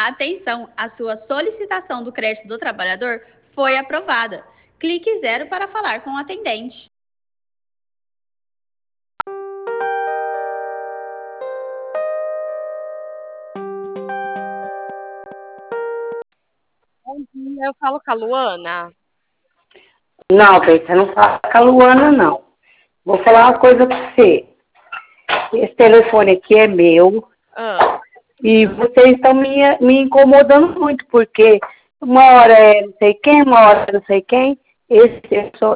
Atenção, a sua solicitação do crédito do trabalhador foi aprovada. Clique 0 para falar com o atendente. Bom dia, eu falo com a Luana. Não, você não fala com a Luana, não. Vou falar uma coisa pra você. Esse telefone aqui é meu. E vocês estão me incomodando muito, porque uma hora é não sei quem, uma hora é não sei quem.